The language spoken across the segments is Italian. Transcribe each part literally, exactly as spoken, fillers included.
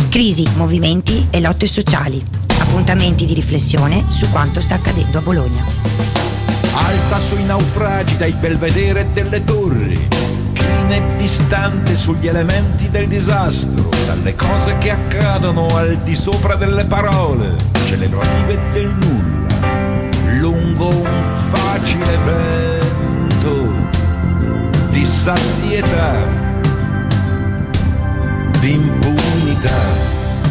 Crisi, movimenti e lotte sociali. Appuntamenti di riflessione su quanto sta accadendo a Bologna. Alta sui naufragi dai belvedere delle torri, china e distante sugli elementi del disastro, dalle cose che accadono al di sopra delle parole, celebrative del nulla, lungo un facile vento di sazietà, di impunità.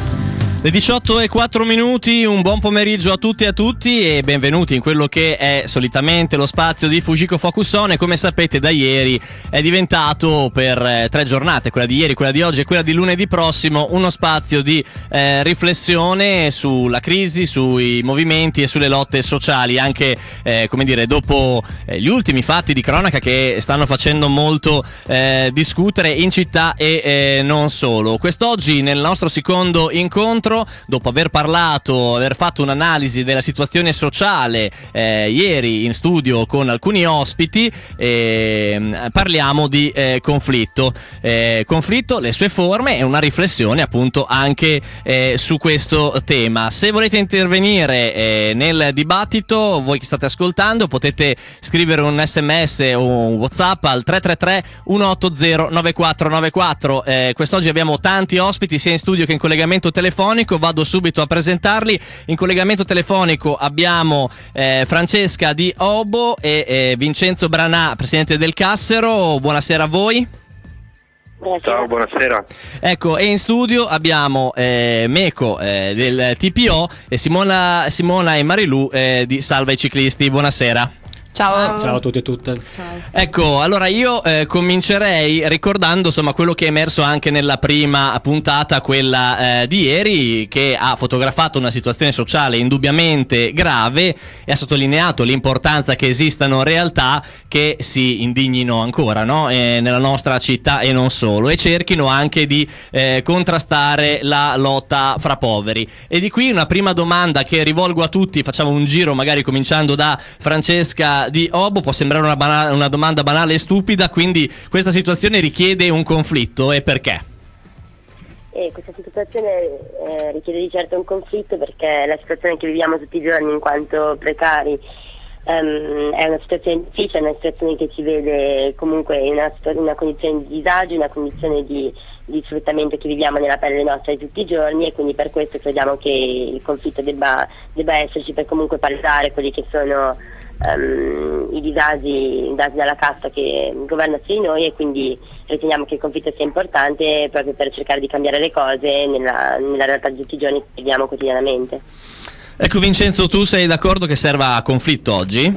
Le diciotto e quattro minuti, un buon pomeriggio a tutti e a tutti e benvenuti in quello che è solitamente lo spazio di Fujiko Focusone. Come sapete, da ieri è diventato per eh, tre giornate, quella di ieri, quella di oggi e quella di lunedì prossimo, uno spazio di eh, riflessione sulla crisi, sui movimenti e sulle lotte sociali, anche eh, come dire, dopo eh, gli ultimi fatti di cronaca che stanno facendo molto eh, discutere in città e eh, non solo. Quest'oggi, nel nostro secondo incontro, dopo aver parlato, aver fatto un'analisi della situazione sociale eh, ieri in studio con alcuni ospiti, eh, parliamo di eh, conflitto. Eh, conflitto, le sue forme e una riflessione appunto anche eh, su questo tema. Se volete intervenire eh, nel dibattito, voi che state ascoltando, potete scrivere un sms o un WhatsApp al tre tre tre uno otto zero nove quattro nove quattro. Eh, quest'oggi abbiamo tanti ospiti sia in studio che in collegamento telefonico. Vado subito a presentarli. In collegamento telefonico abbiamo eh, Francesca di Obo e eh, Vincenzo Branà, presidente del Cassero. Buonasera a voi. Buonasera. Ciao, buonasera. Ecco, e in studio abbiamo eh, Meco eh, del T P O e Simona, Simona e Marilù eh, di Salva i Ciclisti. Buonasera. Ciao. Ciao a tutti e tutte. Ciao. Ecco, allora io eh, comincerei ricordando insomma quello che è emerso anche nella prima puntata, quella eh, di ieri, che ha fotografato una situazione sociale indubbiamente grave e ha sottolineato l'importanza che esistano realtà che si indignino ancora, no? eh, nella nostra città e non solo, e cerchino anche di eh, contrastare la lotta fra poveri. E di qui una prima domanda che rivolgo a tutti, facciamo un giro magari cominciando da Francesca di Obo. Può sembrare una, banale, una domanda banale e stupida, quindi questa situazione richiede un conflitto, e perché? Eh, questa situazione eh, richiede di certo un conflitto perché la situazione che viviamo tutti i giorni in quanto precari um, è una situazione difficile, è una situazione che ci vede comunque in una, in una condizione di disagio, in una condizione di, di sfruttamento che viviamo nella pelle nostra di tutti i giorni, e quindi per questo crediamo che il conflitto debba, debba esserci per comunque palesare quelli che sono Um, i disagi dati dalla casta che governa su di noi, e quindi riteniamo che il conflitto sia importante proprio per cercare di cambiare le cose nella, nella realtà di tutti i giorni che viviamo quotidianamente. Ecco, Vincenzo, tu sei d'accordo che serva conflitto oggi?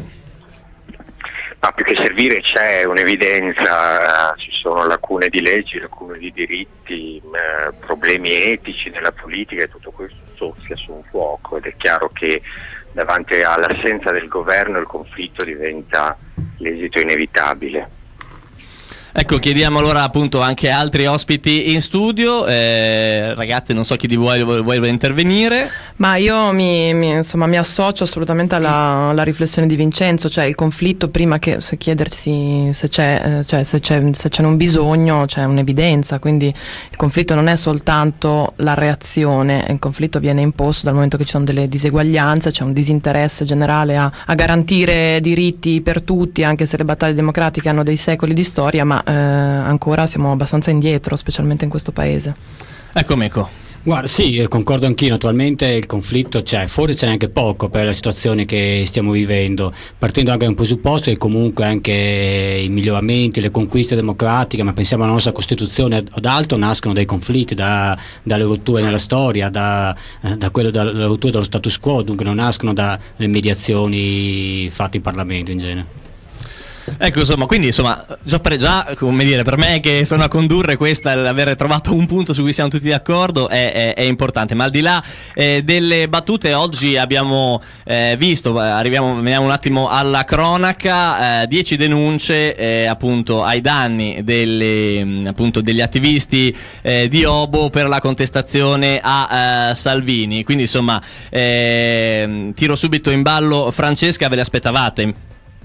Ma più che servire c'è un'evidenza, ci sono lacune di leggi, lacune di diritti, eh, problemi etici nella politica, e tutto questo soffia su un fuoco, ed è chiaro che davanti all'assenza del governo il conflitto diventa l'esito inevitabile. Ecco, chiediamo allora appunto anche altri ospiti in studio. Eh, ragazzi, non so chi di voi vuole intervenire. Ma io mi, mi, insomma, mi associo assolutamente alla, alla riflessione di Vincenzo, cioè il conflitto, prima che se chiedersi se c'è, eh, cioè se c'è, se c'è un bisogno, c'è un'evidenza, quindi il conflitto non è soltanto la reazione, il conflitto viene imposto dal momento che ci sono delle diseguaglianze, c'è un disinteresse generale a, a garantire diritti per tutti, anche se le battaglie democratiche hanno dei secoli di storia, ma Eh, ancora siamo abbastanza indietro, specialmente in questo paese. Ecco, Meco. Guarda, sì, concordo anch'io. Naturalmente il conflitto c'è, forse c'è neanche poco per la situazione che stiamo vivendo, partendo anche da un presupposto che comunque anche i miglioramenti, le conquiste democratiche, ma pensiamo alla nostra Costituzione od altro, nascono dai conflitti, da, dalle rotture nella storia, da, da quello dalla rottura dello status quo, dunque non nascono dalle mediazioni fatte in Parlamento in genere. Ecco, insomma, quindi insomma già, per, già come dire, per me che sono a condurre questa, l'aver trovato un punto su cui siamo tutti d'accordo è, è, è importante. Ma al di là eh, delle battute, oggi abbiamo eh, visto, arriviamo veniamo un attimo alla cronaca, eh, dieci denunce eh, appunto ai danni delle, appunto, degli attivisti eh, di Obo per la contestazione a eh, Salvini. Quindi insomma eh, tiro subito in ballo Francesca, ve le aspettavate?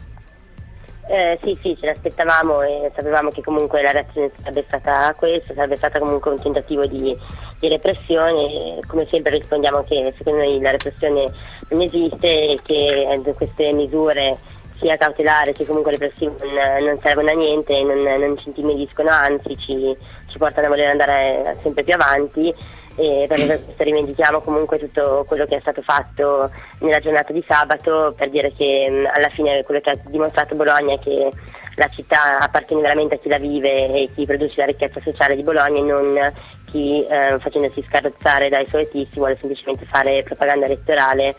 Eh, sì, sì, ce l'aspettavamo e sapevamo che comunque la reazione sarebbe stata questa, sarebbe stata comunque un tentativo di, di repressione. Come sempre rispondiamo che secondo noi la repressione non esiste e che queste misure sia cautelare che comunque repressive non, non servono a niente, non, non ci intimidiscono, anzi ci, ci portano a voler andare sempre più avanti. E per questo rivendichiamo comunque tutto quello che è stato fatto nella giornata di sabato, per dire che mh, alla fine quello che ha dimostrato Bologna è che la città appartiene veramente a chi la vive e chi produce la ricchezza sociale di Bologna, e non chi eh, facendosi scarrozzare dai soletisti vuole semplicemente fare propaganda elettorale.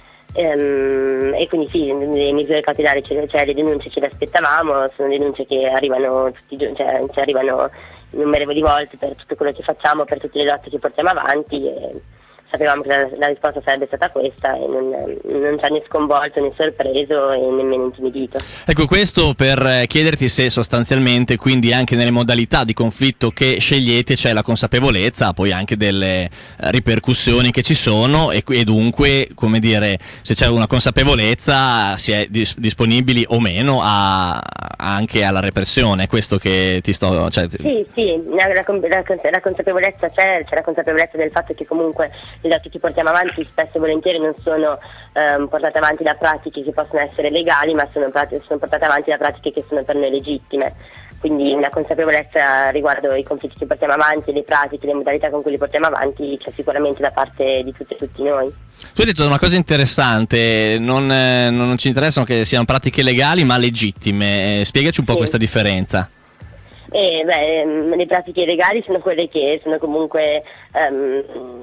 Um, e quindi sì, le misure cautelari, cioè le denunce ce le aspettavamo, sono denunce che arrivano tutti i giorni, cioè, cioè arrivano innumerevoli volte per tutto quello che facciamo, per tutte le lotte che portiamo avanti, e sapevamo che la, la risposta sarebbe stata questa e non, non ci ha né sconvolto né sorpreso e nemmeno intimidito. Ecco, questo per chiederti se sostanzialmente quindi anche nelle modalità di conflitto che scegliete c'è la consapevolezza poi anche delle ripercussioni che ci sono e, e dunque, come dire, se c'è una consapevolezza si è dis- disponibili o meno a, anche alla repressione. Questo che ti sto... Cioè... Sì, sì, la, la, la, la consapevolezza c'è, c'è la consapevolezza del fatto che comunque le lotte che portiamo avanti spesso e volentieri non sono ehm, portate avanti da pratiche che possono essere legali, ma sono, sono portate avanti da pratiche che sono per noi legittime. Quindi una consapevolezza riguardo i conflitti che portiamo avanti, le pratiche, le modalità con cui li portiamo avanti c'è sicuramente da parte di tutte e tutti noi. Tu hai detto una cosa interessante, non, eh, non ci interessano che siano pratiche legali ma legittime, eh, spiegaci un po' sì. questa differenza. Eh, beh, le pratiche legali sono quelle che sono comunque um,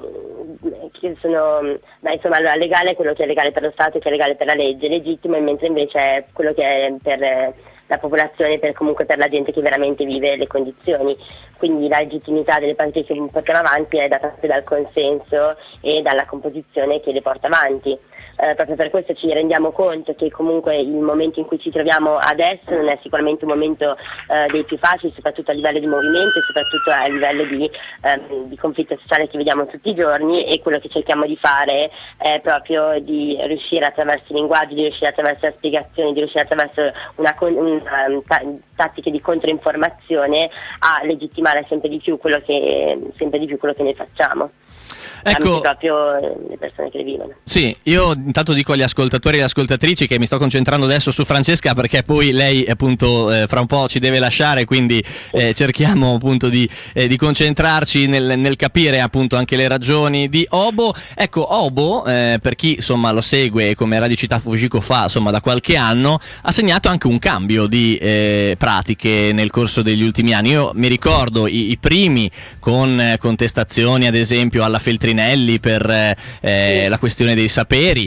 che sono, beh, insomma, allora, legale è quello che è legale per lo Stato e che è legale per la legge, legittimo mentre invece è quello che è per la popolazione, per comunque per la gente che veramente vive le condizioni. Quindi la legittimità delle pratiche che portiamo avanti è data dal consenso e dalla composizione che le porta avanti. Eh, proprio per questo ci rendiamo conto che comunque il momento in cui ci troviamo adesso non è sicuramente un momento eh, dei più facili, soprattutto a livello di movimento e soprattutto a livello di, ehm, di conflitto sociale che vediamo tutti i giorni, e quello che cerchiamo di fare è proprio di riuscire attraverso il linguaggio, di riuscire attraverso la spiegazione, di riuscire attraverso una, una um, ta- tattiche di controinformazione a legittimare sempre di più quello che, sempre di più quello che noi facciamo. Ecco, proprio le persone che le vivono. Sì, io intanto dico agli ascoltatori e alle ascoltatrici che mi sto concentrando adesso su Francesca perché poi lei appunto eh, fra un po' ci deve lasciare, quindi eh, cerchiamo appunto di, eh, di concentrarci nel, nel capire appunto anche le ragioni di Obo. Ecco, Obo, eh, per chi insomma lo segue come Radicità Fujiko fa insomma da qualche anno, ha segnato anche un cambio di eh, pratiche nel corso degli ultimi anni. Io mi ricordo i, i primi con eh, contestazioni ad esempio alla Feltrinelli per eh, la questione dei saperi,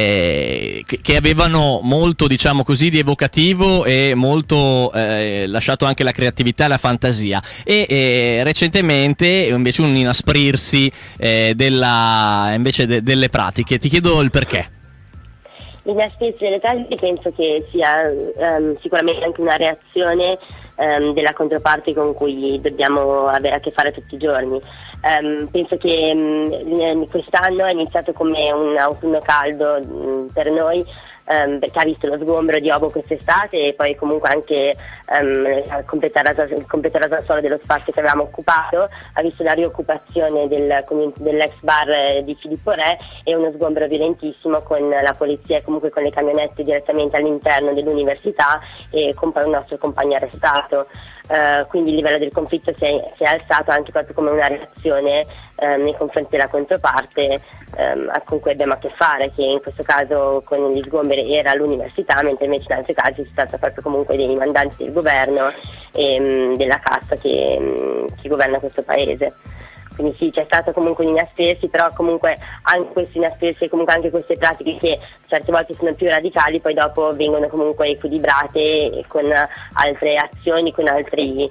eh, che, che avevano molto, diciamo così, di evocativo e molto eh, lasciato anche la creatività e la fantasia, e eh, recentemente invece un inasprirsi eh, della, invece de, delle pratiche. Ti chiedo il perché. L'inasprirsi delle pratiche penso che sia um, sicuramente anche una reazione um, della controparte con cui dobbiamo avere a che fare tutti i giorni. Um, penso che um, quest'anno è iniziato come un autunno caldo um, per noi, um, perché ha visto lo sgombero di Obo quest'estate e poi comunque anche um, il completo rasasolo dello spazio che avevamo occupato, ha visto la rioccupazione del, dell'ex bar di Filippo Re e uno sgombero violentissimo con la polizia e comunque con le camionette direttamente all'interno dell'università e con un nostro compagno arrestato. Uh, quindi il livello del conflitto si è, si è alzato anche proprio come una reazione um, nei confronti della controparte um, con cui abbiamo a che fare, che in questo caso con gli sgomberi era l'università, mentre invece in altri casi si tratta proprio comunque dei mandanti del governo e um, della casta che, um, che governa questo paese. Quindi sì, c'è stato comunque un inasprirsi, però comunque anche questi inasprirsi e comunque anche queste pratiche che certe volte sono più radicali poi dopo vengono comunque equilibrate con altre azioni, con altri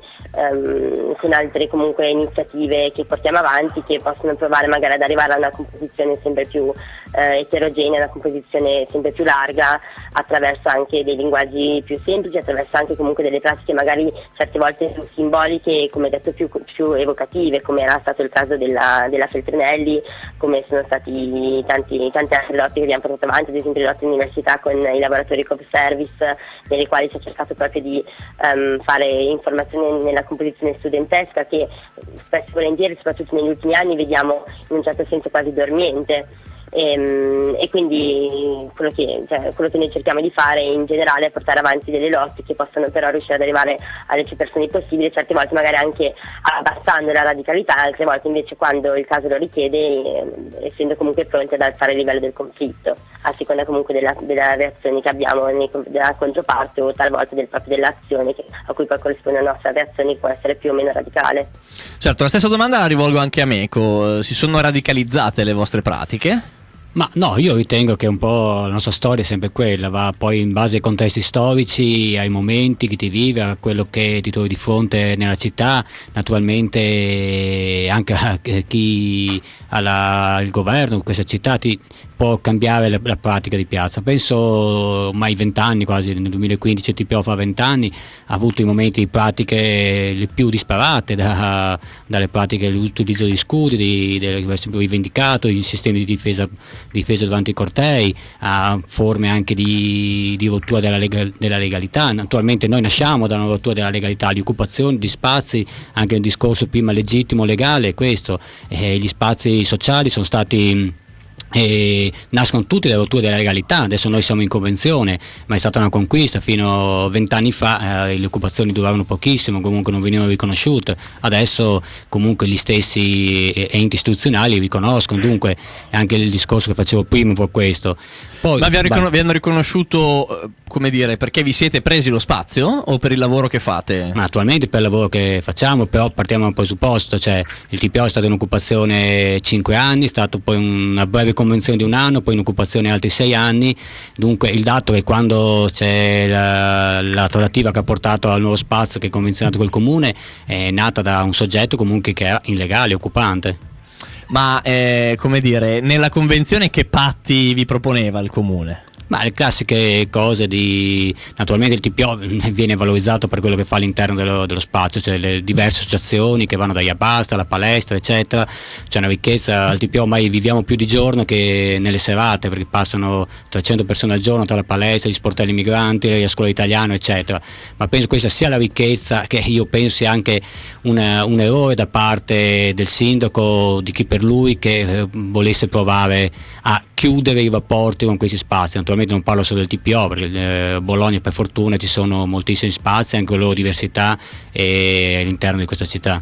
um, con altre comunque iniziative che portiamo avanti, che possono provare magari ad arrivare a una composizione sempre più eh, eterogenea, una composizione sempre più larga, attraverso anche dei linguaggi più semplici, attraverso anche comunque delle pratiche magari certe volte più simboliche e, come detto, più, più evocative, come era stato il caso della, della Feltrinelli, come sono stati tanti, tante altre lotte che abbiamo portato avanti, ad esempio le lotte all'università con i laboratori Cop Service, nelle quali si è cercato proprio di um, fare informazione nella composizione studentesca, che spesso e volentieri, soprattutto negli ultimi anni, vediamo in un certo senso quasi dormiente. E, e quindi quello che, cioè, quello che noi cerchiamo di fare in generale è portare avanti delle lotte che possano però riuscire ad arrivare alle più persone possibile, certe volte magari anche abbassando la radicalità, altre volte invece, quando il caso lo richiede, eh, essendo comunque pronti ad alzare il livello del conflitto, a seconda comunque della, della reazione che abbiamo nei, della controparte, o talvolta del, proprio dell'azione che, a cui poi corrisponde la nostra reazione, che può essere più o meno radicale. Certo, la stessa domanda la rivolgo anche a Meco. Si sono radicalizzate le vostre pratiche? Ma no, io ritengo che un po' la nostra storia è sempre quella, va poi in base ai contesti storici, ai momenti che ti vivi, a quello che ti trovi di fronte nella città, naturalmente anche a chi ha il governo, questa città ti può cambiare la, la pratica di piazza. Penso ormai vent'anni, quasi nel duemilaquindici il T P O fa vent'anni, ha avuto i momenti di pratiche le più disparate, da, dalle pratiche dell'utilizzo di scudi, di, di, di sempre rivendicato, i sistemi di difesa difesa davanti ai cortei, a forme anche di, di rottura della, legal, della legalità. Naturalmente noi nasciamo da una rottura della legalità, di occupazione di spazi, anche nel discorso prima legittimo legale è questo, eh, gli spazi sociali sono stati e nascono tutti dalle rotture della legalità. Adesso noi siamo in convenzione, ma è stata una conquista. Fino a vent'anni fa eh, le occupazioni duravano pochissimo, comunque non venivano riconosciute. Adesso comunque gli stessi enti istituzionali riconoscono, dunque anche il discorso che facevo prima è un po' questo. Poi, ma vi, ricon- vi hanno riconosciuto, come dire, perché vi siete presi lo spazio o per il lavoro che fate? Ma attualmente per il lavoro che facciamo, però partiamo da un presupposto, cioè il T P O è stato in occupazione cinque anni, è stato poi una breve convenzione di un anno, poi in occupazione altri sei anni, dunque il dato è che quando c'è la, la trattativa che ha portato al nuovo spazio che è convenzionato col comune, è nata da un soggetto comunque che era illegale, occupante. Ma eh, come dire, nella convenzione che patti vi proponeva il comune? Ma le classiche cose di, naturalmente il T P O viene valorizzato per quello che fa all'interno dello, dello spazio, cioè le diverse associazioni che vanno dagli Abasta alla palestra eccetera, c'è una ricchezza al T P O, ormai viviamo più di giorno che nelle serate, perché passano trecento persone al giorno tra la palestra, gli sportelli migranti, la scuola italiana eccetera, ma penso questa sia la ricchezza, che io penso sia anche una, un errore da parte del sindaco, di chi per lui, che eh, volesse provare a chiudere i rapporti con questi spazi. Naturalmente non parlo solo del T P O, perché a eh, Bologna per fortuna ci sono moltissimi spazi, anche le loro diversità e all'interno di questa città.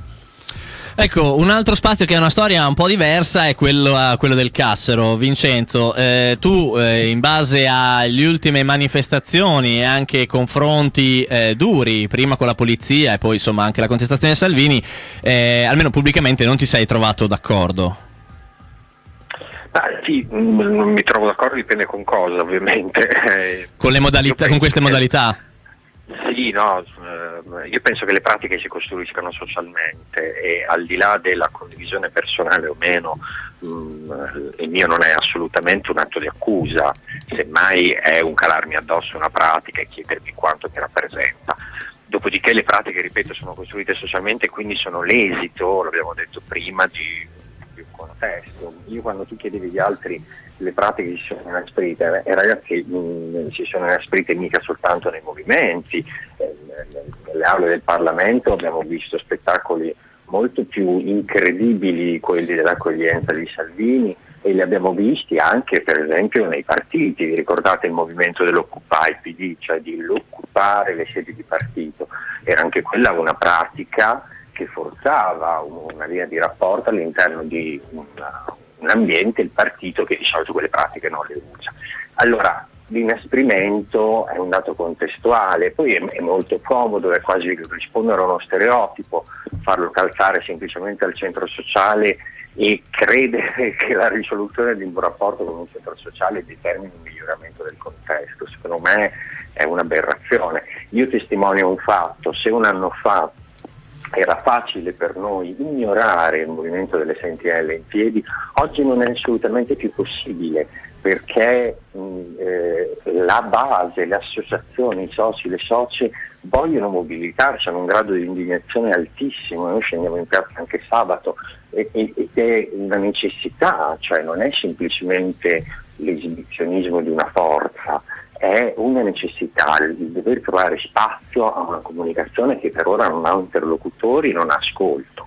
Ecco, un altro spazio che ha una storia un po' diversa è quello, uh, quello del Cassero. Vincenzo, eh, tu eh, in base alle ultime manifestazioni e anche confronti eh, duri, prima con la polizia e poi insomma anche la contestazione Salvini, eh, almeno pubblicamente non ti sei trovato d'accordo? Ah, sì, non mi trovo d'accordo, dipende con cosa ovviamente. Con le modalità, con queste che, modalità? Sì, no, eh, io penso che le pratiche si costruiscano socialmente e al di là della condivisione personale o meno, mh, il mio non è assolutamente un atto di accusa, semmai è un calarmi addosso una pratica e chiedermi quanto mi rappresenta. Dopodiché le pratiche, ripeto, sono costruite socialmente e quindi sono l'esito, l'abbiamo detto prima, di contesto. Io quando tu chiedevi agli altri le pratiche si sono inasprite, eh, ragazzi mh, si sono inasprite mica soltanto nei movimenti, eh, nelle aule del Parlamento abbiamo visto spettacoli molto più incredibili, quelli dell'accoglienza di Salvini, e li abbiamo visti anche per esempio nei partiti. Vi ricordate il movimento dell'Occupy P D, cioè di occupare le sedi di partito? Era anche quella una pratica che forzava una linea di rapporto all'interno di una, un ambiente, il partito che di solito quelle pratiche non le usa. Allora l'inasprimento è un dato contestuale, poi è, è molto comodo, è quasi rispondere a uno stereotipo, farlo calzare semplicemente al centro sociale e credere che la risoluzione di un rapporto con un centro sociale determini un miglioramento del contesto. Secondo me è un'aberrazione. Io testimonio un fatto: se un anno fa era facile per noi ignorare il movimento delle sentinelle in piedi, oggi non è assolutamente più possibile, perché mh, eh, la base, le associazioni, i soci, le socie vogliono mobilitarsi, hanno un grado di indignazione altissimo, noi scendiamo in piazza anche sabato, e, e, ed è una necessità, cioè non è semplicemente l'esibizionismo di una forza, è una necessità, il dover trovare spazio a una comunicazione che per ora non ha interlocutori, non ha ascolto.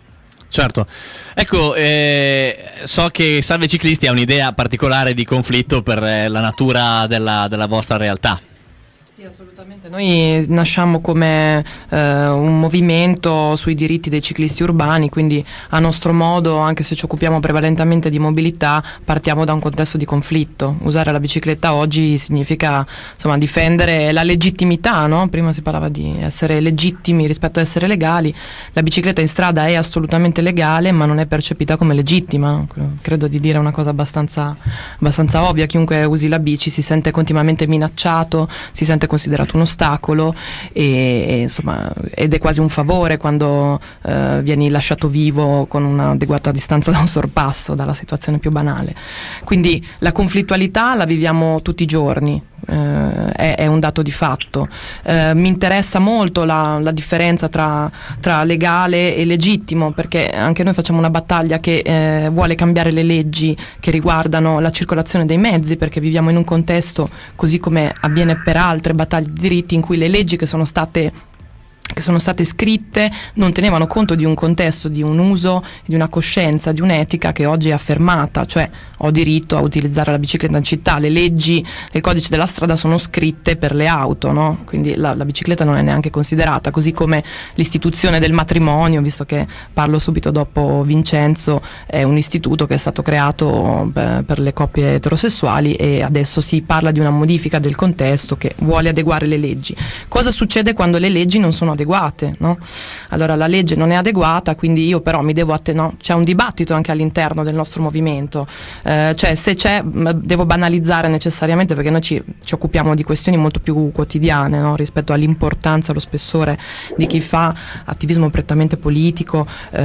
Certo, ecco, eh, so che Salve Ciclisti ha un'idea particolare di conflitto per eh, la natura della, della vostra realtà. Sì, assolutamente. Noi nasciamo come eh, un movimento sui diritti dei ciclisti urbani, quindi a nostro modo, anche se ci occupiamo prevalentemente di mobilità, partiamo da un contesto di conflitto. Usare la bicicletta oggi significa, insomma, difendere la legittimità, no? Prima si parlava di essere legittimi rispetto a essere legali. La bicicletta in strada è assolutamente legale, ma non è percepita come legittima, no? Credo di dire una cosa abbastanza, abbastanza ovvia. Chiunque usi la bici si sente continuamente minacciato, si sente considerato un ostacolo e, e insomma, ed è quasi un favore quando eh, vieni lasciato vivo con un'adeguata distanza da un sorpasso, dalla situazione più banale. Quindi la conflittualità la viviamo tutti i giorni, eh, è, è un dato di fatto. Eh, mi interessa molto la, la differenza tra, tra legale e legittimo, perché anche noi facciamo una battaglia che eh, vuole cambiare le leggi che riguardano la circolazione dei mezzi, perché viviamo in un contesto, così come avviene per altre battaglie di diritti, in cui le leggi che sono state che sono state scritte non tenevano conto di un contesto, di un uso, di una coscienza, di un'etica che oggi è affermata, cioè ho diritto a utilizzare la bicicletta in città. Le leggi del codice della strada sono scritte per le auto, no? Quindi la, la bicicletta non è neanche considerata, così come l'istituzione del matrimonio, visto che parlo subito dopo Vincenzo, è un istituto che è stato creato per, per le coppie eterosessuali, e adesso si parla di una modifica del contesto che vuole adeguare le leggi. Cosa succede quando le leggi non sono adeguate, no? Allora la legge non è adeguata, quindi io però mi devo atten- no? C'è un dibattito anche all'interno del nostro movimento, eh, cioè se c'è, devo banalizzare necessariamente, perché noi ci, ci occupiamo di questioni molto più quotidiane, no? Rispetto all'importanza, allo spessore di chi fa attivismo prettamente politico, eh,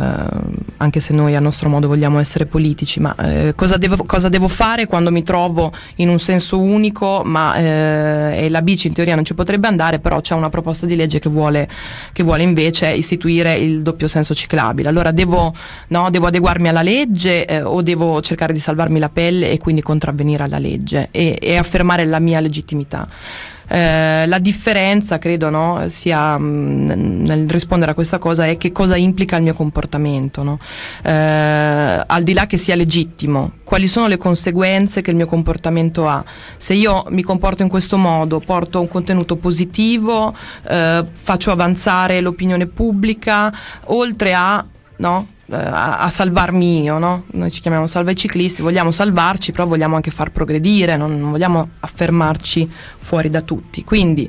anche se noi a nostro modo vogliamo essere politici, ma eh, cosa, devo, cosa devo fare quando mi trovo in un senso unico, ma eh, e la bici in teoria non ci potrebbe andare, però c'è una proposta di legge che vuole che vuole invece istituire il doppio senso ciclabile. Allora devo, no, devo adeguarmi alla legge eh, o devo cercare di salvarmi la pelle e quindi contravvenire alla legge e, e affermare la mia legittimità. Eh, la differenza, credo, no, sia mh, nel rispondere a questa cosa, è che cosa implica il mio comportamento, no? Eh, al di là che sia legittimo, quali sono le conseguenze che il mio comportamento ha. Se io mi comporto in questo modo, porto un contenuto positivo, eh, faccio avanzare l'opinione pubblica, oltre a, no, A, a salvarmi io, no? Noi ci chiamiamo Salva i Ciclisti, vogliamo salvarci, però vogliamo anche far progredire, non, non vogliamo affermarci fuori da tutti. Quindi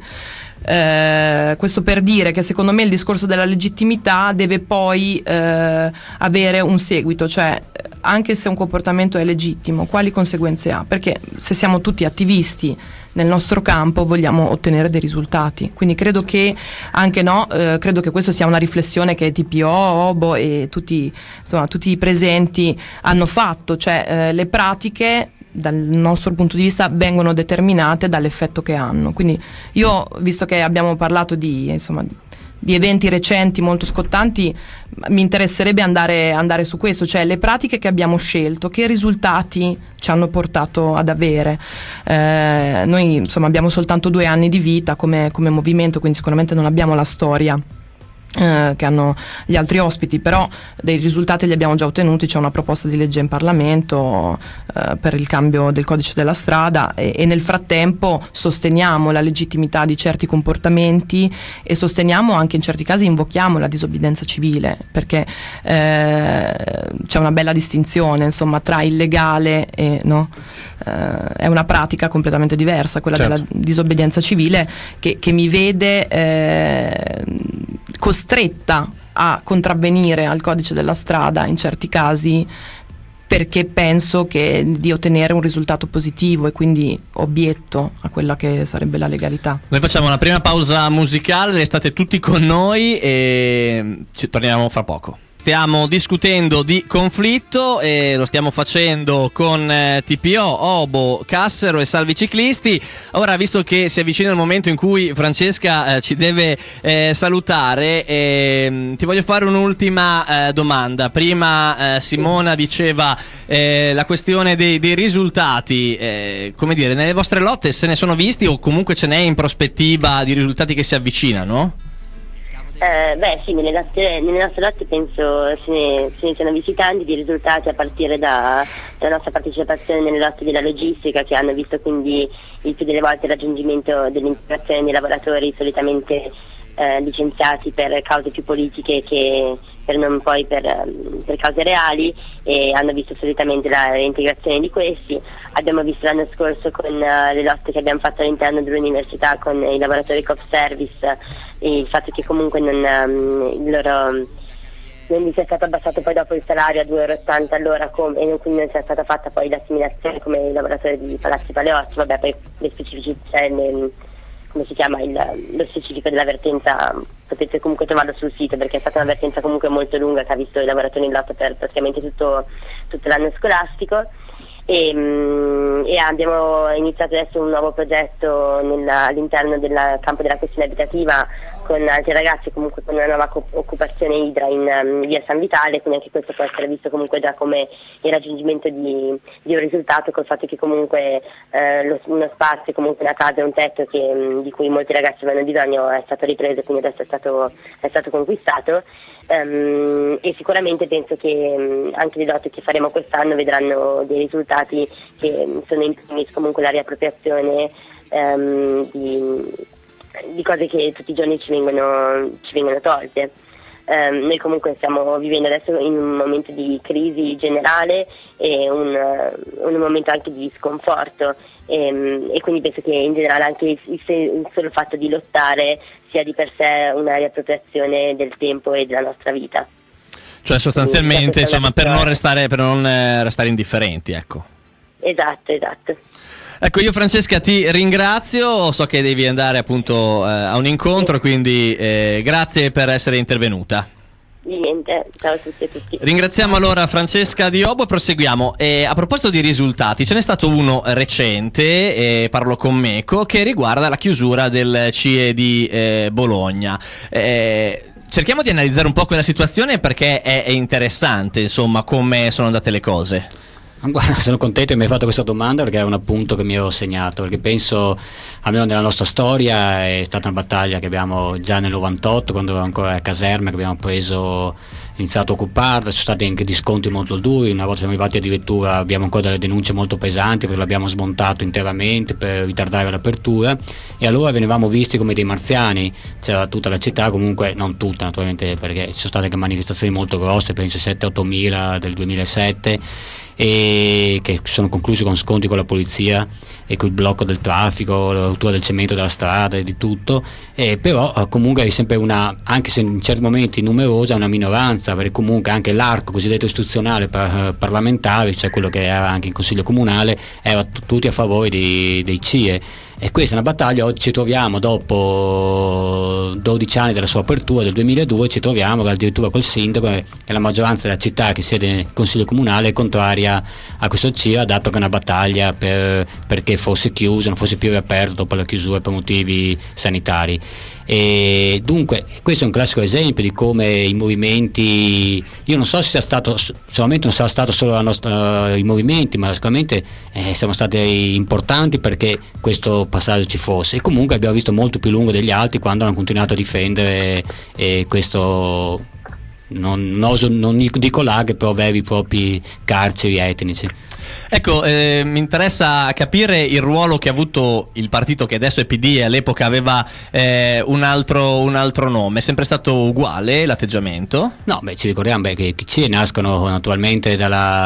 eh, questo per dire che secondo me il discorso della legittimità deve poi eh, avere un seguito, cioè anche se un comportamento è legittimo, quali conseguenze ha? Perché se siamo tutti attivisti nel nostro campo vogliamo ottenere dei risultati, quindi credo che anche no, eh, credo che questa sia una riflessione che T P O, Obo e tutti, insomma, tutti i presenti hanno fatto, cioè eh, le pratiche dal nostro punto di vista vengono determinate dall'effetto che hanno. Quindi io, visto che abbiamo parlato di, insomma, di eventi recenti molto scottanti, mi interesserebbe andare, andare su questo, cioè le pratiche che abbiamo scelto, che risultati ci hanno portato ad avere. Eh, noi insomma abbiamo soltanto due anni di vita come, come movimento, quindi sicuramente non abbiamo la storia Eh, che hanno gli altri ospiti, però dei risultati li abbiamo già ottenuti. C'è una proposta di legge in Parlamento eh, per il cambio del codice della strada e, e nel frattempo sosteniamo la legittimità di certi comportamenti e sosteniamo anche, in certi casi invochiamo la disobbedienza civile, perché eh, c'è una bella distinzione, insomma, tra illegale e no, eh, è una pratica completamente diversa quella, certo, della disobbedienza civile che, che mi vede eh, costretta a contravvenire al codice della strada in certi casi perché penso che di ottenere un risultato positivo e quindi obietto a quella che sarebbe la legalità. Noi facciamo una prima pausa musicale, restate tutti con noi e ci torniamo fra poco. Stiamo discutendo di conflitto e lo stiamo facendo con eh, T P O, Obo, Cassero e Salvi Ciclisti. Ora, visto che si avvicina il momento in cui Francesca eh, ci deve eh, salutare, eh, ti voglio fare un'ultima eh, domanda. Prima eh, Simona diceva eh, la questione dei, dei risultati, eh, come dire, nelle vostre lotte se ne sono visti o comunque ce n'è in prospettiva di risultati che si avvicinano? Eh, beh sì, nelle nostre, nelle nostre lotte penso se ne, se ne siano visti tanti di risultati a partire da, dalla nostra partecipazione nelle lotte della logistica, che hanno visto quindi il più delle volte il raggiungimento dell'integrazione dei lavoratori solitamente eh, licenziati per cause più politiche che per non poi per, per cause reali, e hanno visto solitamente la reintegrazione di questi. Abbiamo visto l'anno scorso con uh, le lotte che abbiamo fatto all'interno dell'università con i lavoratori Cop Service, e il fatto che comunque non, um, il loro non gli sia stato abbassato poi dopo il salario a due euro e ottanta all'ora, com- e quindi non sia stata fatta poi l'assimilazione come i lavoratori di Palazzi Paleotti. Vabbè, poi le specificità, le, come si chiama, il, lo specifico dell'avvertenza potete comunque trovarlo sul sito, perché è stata un'avvertenza comunque molto lunga che ha visto i lavoratori in lotta per praticamente tutto, tutto l'anno scolastico. E, mm, e abbiamo iniziato adesso un nuovo progetto nella, all'interno del campo della questione abitativa con altri ragazzi, comunque con una nuova co- occupazione idra in um, via San Vitale, quindi anche questo può essere visto comunque già come il raggiungimento di, di un risultato, col fatto che comunque eh, lo, uno spazio, comunque una casa e un tetto che, mh, di cui molti ragazzi avevano bisogno è stato ripreso, quindi adesso è stato, è stato conquistato. Um, e sicuramente penso che um, anche le lotte che faremo quest'anno vedranno dei risultati che um, sono in primis comunque la riappropriazione um, di, di cose che tutti i giorni ci vengono, ci vengono tolte. Um, noi comunque stiamo vivendo adesso in un momento di crisi generale e un, uh, un momento anche di sconforto, e, e quindi penso che in generale anche il, il, il solo fatto di lottare sia di per sé una riappropriazione del tempo e della nostra vita. Cioè sostanzialmente, insomma, per non restare, per non eh, restare indifferenti, ecco. Esatto, esatto. Ecco, io Francesca ti ringrazio, so che devi andare appunto eh, a un incontro, quindi eh, grazie per essere intervenuta. Di niente, ciao a tutti e tutti. Ringraziamo allora Francesca Di Obo e proseguiamo. Eh, a proposito di risultati, ce n'è stato uno recente, eh, parlo con Meco, che riguarda la chiusura del C I E di eh, Bologna. Eh, cerchiamo di analizzare un po' quella situazione perché è, è interessante, insomma, come sono andate le cose. Guarda, sono contento che mi hai fatto questa domanda perché è un appunto che mi ero segnato, perché penso, almeno nella nostra storia, è stata una battaglia che abbiamo già nel novantotto, quando ero ancora a caserma, che abbiamo preso, iniziato a occuparla. Ci sono stati anche discontri molto duri, una volta siamo arrivati addirittura, abbiamo ancora delle denunce molto pesanti perché l'abbiamo smontato interamente per ritardare l'apertura, e allora venivamo visti come dei marziani. C'era tutta la città, comunque non tutta naturalmente, perché ci sono state anche manifestazioni molto grosse, penso sette otto mila del duemilasette, e che sono conclusi con scontri con la polizia e col blocco del traffico, la rottura del cemento della strada e di tutto, e però comunque è sempre una, anche se in certi momenti numerosa, una minoranza, perché comunque anche l'arco cosiddetto istituzionale par- parlamentare, cioè quello che era anche in consiglio comunale, era t- tutti a favore di, dei C I E. E questa è una battaglia. Oggi ci troviamo, dopo dodici anni dalla sua apertura del duemiladue, ci troviamo addirittura col sindaco e la maggioranza della città che siede nel consiglio comunale è contraria a questo C I A, dato che è una battaglia per, perché fosse chiuso, non fosse più riaperto dopo la chiusura per motivi sanitari. E dunque questo è un classico esempio di come i movimenti, io non so se sia stato, solamente non sarà stato solo la nostra, uh, i movimenti, ma sicuramente eh, siamo stati importanti perché questo passaggio ci fosse, e comunque abbiamo visto molto più lungo degli altri quando hanno continuato a difendere eh, questo, non, non, oso, non dico laghe, però veri e propri carceri etnici. Ecco, eh, mi interessa capire il ruolo che ha avuto il partito che adesso è P D e all'epoca aveva eh, un, altro, un altro nome. È sempre stato uguale l'atteggiamento? No, beh, ci ricordiamo beh, che i C I E nascono naturalmente dalla,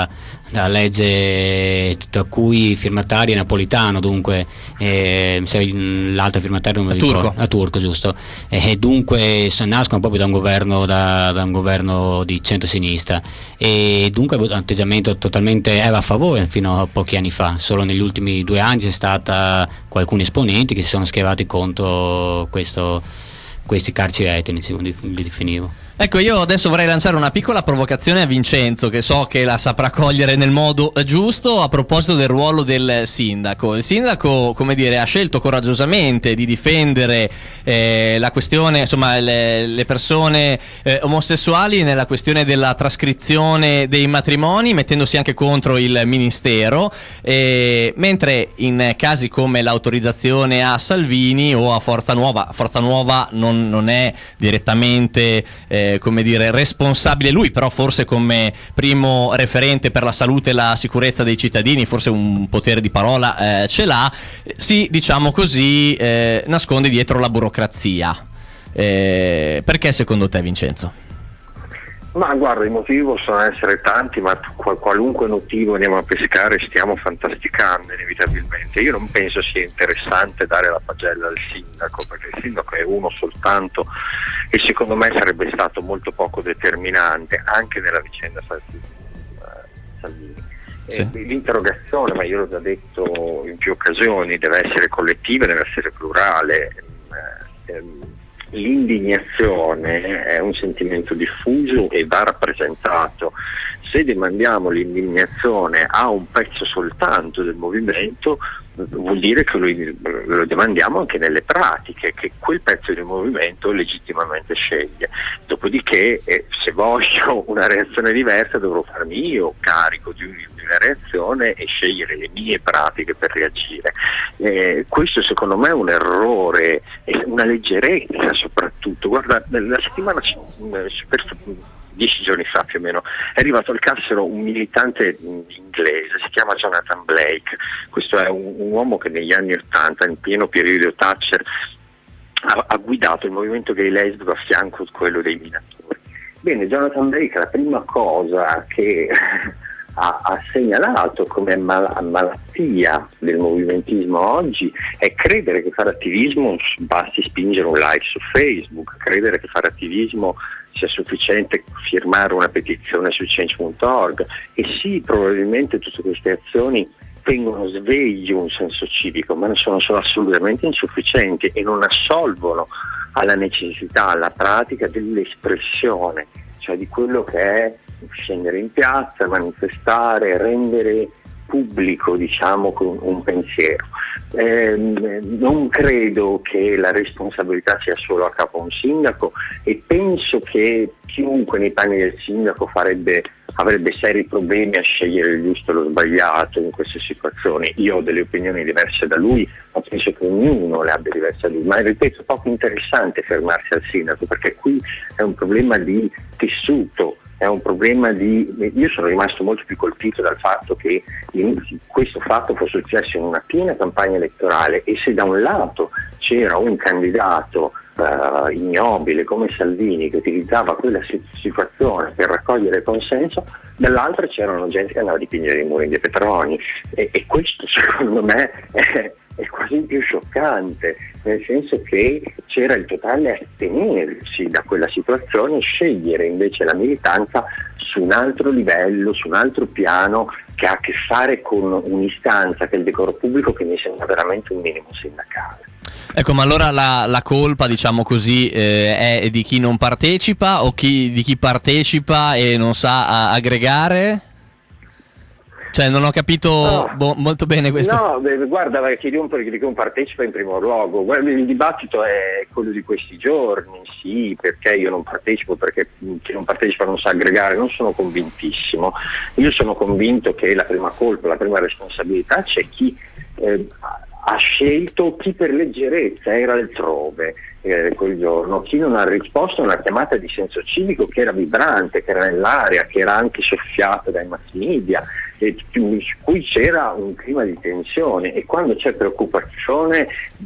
dalla legge tra cui firmatario è Napolitano, dunque eh, l'altro firmatario non mi ricordo, Turco. a Turco, giusto, e dunque nascono proprio da un governo da, da un governo di centrosinistra, e dunque un atteggiamento totalmente era a favore fino a pochi anni fa. Solo negli ultimi due anni c'è stata alcuni esponenti che si sono schierati contro questo, questi carceri etnici, li definivo. Ecco, io adesso vorrei lanciare una piccola provocazione a Vincenzo, che so che la saprà cogliere nel modo giusto, a proposito del ruolo del sindaco. Il sindaco, come dire, ha scelto coraggiosamente di difendere eh, la questione, insomma, le, le persone eh, omosessuali nella questione della trascrizione dei matrimoni, mettendosi anche contro il ministero, eh, mentre in casi come l'autorizzazione a Salvini o a Forza Nuova, Forza Nuova non, non è direttamente eh, come dire responsabile lui, però forse come primo referente per la salute e la sicurezza dei cittadini forse un potere di parola eh, ce l'ha, si, diciamo così, eh, nasconde dietro la burocrazia. Eh, perché secondo te, Vincenzo? Ma guarda, i motivi possono essere tanti, ma qual- qualunque motivo andiamo a pescare stiamo fantasticando inevitabilmente. Io non penso sia interessante dare la pagella al sindaco, perché il sindaco è uno soltanto e secondo me sarebbe stato molto poco determinante anche nella vicenda Salvini. Sì. Eh, l'interrogazione, ma io l'ho già detto in più occasioni, deve essere collettiva, deve essere plurale. Eh, ehm, L'indignazione è un sentimento diffuso e va rappresentato. Se demandiamo l'indignazione a un pezzo soltanto del movimento, vuol dire che lo, lo demandiamo anche nelle pratiche, che quel pezzo del movimento legittimamente sceglie. Dopodiché, eh, se voglio una reazione diversa, dovrò farmi io carico di una reazione e scegliere le mie pratiche per reagire. Eh, questo secondo me è un errore, è una leggerezza soprattutto. Guarda, la settimana per dieci giorni fa più o meno è arrivato al carcere un militante inglese, si chiama Jonathan Blake. Questo è un, un uomo che negli anni ottanta, in pieno periodo Thatcher, ha, ha guidato il movimento gay lesbico a fianco di quello dei minatori. Bene, Jonathan Blake, la prima cosa che ha, ha segnalato come mal- malattia del movimentismo oggi è credere che fare attivismo basti spingere un like su Facebook, credere che fare attivismo sia sufficiente firmare una petizione su change punto org. E sì, probabilmente tutte queste azioni tengono sveglio un senso civico, ma sono, sono assolutamente insufficienti e non assolvono alla necessità, alla pratica dell'espressione, cioè di quello che è scendere in piazza, manifestare, rendere pubblico, diciamo, con un pensiero. Eh, non credo che la responsabilità sia solo a capo a un sindaco e penso che chiunque nei panni del sindaco farebbe, avrebbe seri problemi a scegliere il giusto e lo sbagliato in queste situazioni. Io ho delle opinioni diverse da lui, ma penso che ognuno le abbia diverse da lui, ma ripeto, è poco interessante fermarsi al sindaco, perché qui è un problema di tessuto, è un problema di... Io sono rimasto molto più colpito dal fatto che questo fatto fosse successo in una piena campagna elettorale, e se da un lato c'era un candidato uh, ignobile come Salvini che utilizzava quella situazione per raccogliere consenso, dall'altro c'erano gente che andava a dipingere i muri di Petroni, e, e questo secondo me è, è quasi più scioccante, nel senso che c'era il totale astenersi da quella situazione e scegliere invece la militanza su un altro livello, su un altro piano, che ha a che fare con un'istanza che è il decoro pubblico, che mi sembra veramente un minimo sindacale. Ecco, ma allora la, la colpa, diciamo così, eh, è di chi non partecipa o chi, di chi partecipa e non sa a, aggregare? Cioè, non ho capito no, bo- molto bene questo. No, beh, guarda, che non, che non partecipa in primo luogo. Guarda, il dibattito è quello di questi giorni, sì, perché io non partecipo, perché chi non partecipa non sa aggregare, non sono convintissimo. Io sono convinto che la prima colpa, la prima responsabilità c'è chi eh, ha scelto, chi per leggerezza era altrove eh, quel giorno, chi non ha risposto a una chiamata di senso civico che era vibrante, che era nell'aria, che era anche soffiata dai mass media, e su cui c'era un clima di tensione, e quando c'è preoccupazione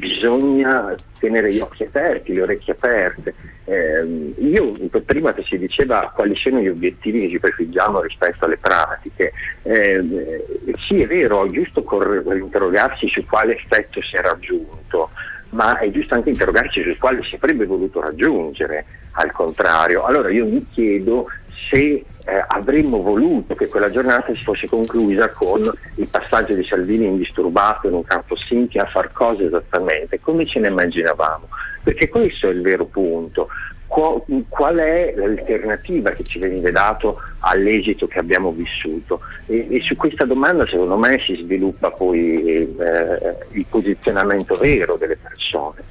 bisogna tenere gli occhi aperti, le orecchie aperte. Eh, io prima che si diceva quali sono gli obiettivi che ci prefiggiamo rispetto alle pratiche, eh, sì è vero, è giusto cor- interrogarsi su quale effetto si è raggiunto, ma è giusto anche interrogarci su quale si avrebbe voluto raggiungere al contrario. Allora io mi chiedo se eh, avremmo voluto che quella giornata si fosse conclusa con il passaggio di Salvini indisturbato in un campo Sinti a far cosa esattamente, come ce ne immaginavamo, perché questo è il vero punto. Qual, qual è l'alternativa che ci veniva dato all'esito che abbiamo vissuto? E, e su questa domanda secondo me si sviluppa poi eh, il posizionamento vero delle persone.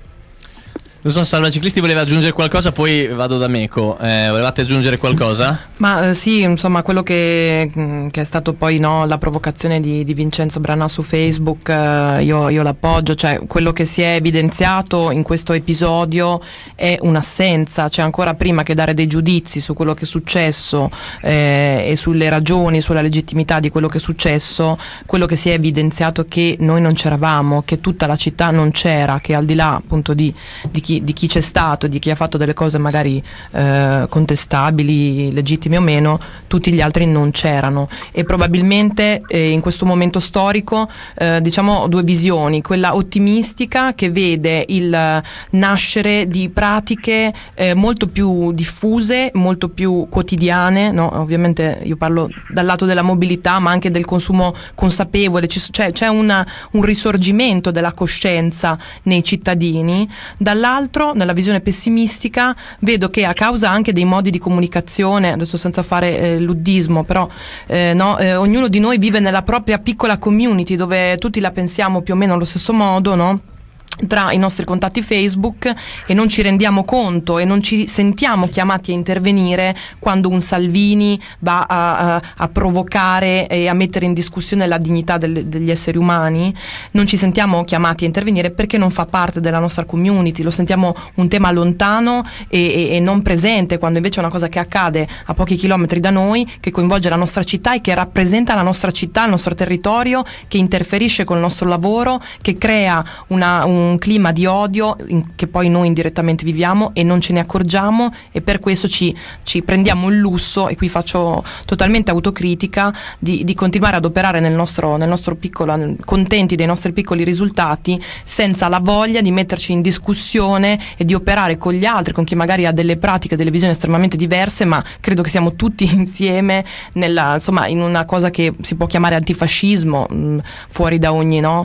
Non so, Salva Ciclisti voleva aggiungere qualcosa, poi vado da Meco. Eh, volevate aggiungere qualcosa? Ma eh, sì, insomma, quello che, che è stato poi, no, la provocazione di, di Vincenzo Brana su Facebook, eh, io, io l'appoggio, cioè quello che si è evidenziato in questo episodio è un'assenza, cioè ancora prima che dare dei giudizi su quello che è successo eh, e sulle ragioni, sulla legittimità di quello che è successo, quello che si è evidenziato è che noi non c'eravamo, che tutta la città non c'era, che al di là appunto di, di chi di chi c'è stato, di chi ha fatto delle cose magari eh, contestabili, legittime o meno, tutti gli altri non c'erano, e probabilmente eh, in questo momento storico eh, diciamo due visioni: quella ottimistica che vede il nascere di pratiche eh, molto più diffuse, molto più quotidiane, no? Ovviamente io parlo dal lato della mobilità, ma anche del consumo consapevole, c'è, cioè, c'è una, un risorgimento della coscienza nei cittadini. Dall'altro, nella visione pessimistica, vedo che a causa anche dei modi di comunicazione, adesso senza fare eh, luddismo, però eh, no, eh, ognuno di noi vive nella propria piccola community dove tutti la pensiamo più o meno allo stesso modo, no? Tra i nostri contatti Facebook, e non ci rendiamo conto e non ci sentiamo chiamati a intervenire quando un Salvini va a, a, a provocare e a mettere in discussione la dignità del, degli esseri umani. Non ci sentiamo chiamati a intervenire perché non fa parte della nostra community, lo sentiamo un tema lontano e, e, e non presente, quando invece è una cosa che accade a pochi chilometri da noi, che coinvolge la nostra città e che rappresenta la nostra città, il nostro territorio, che interferisce con il nostro lavoro, che crea una, un un clima di odio in, che poi noi indirettamente viviamo e non ce ne accorgiamo, e per questo ci, ci prendiamo il lusso, e qui faccio totalmente autocritica, di, di continuare ad operare nel nostro, nel nostro piccolo, contenti dei nostri piccoli risultati, senza la voglia di metterci in discussione e di operare con gli altri, con chi magari ha delle pratiche, delle visioni estremamente diverse, ma credo che siamo tutti insieme nella, insomma, in una cosa che si può chiamare antifascismo, mh, fuori da ogni, no,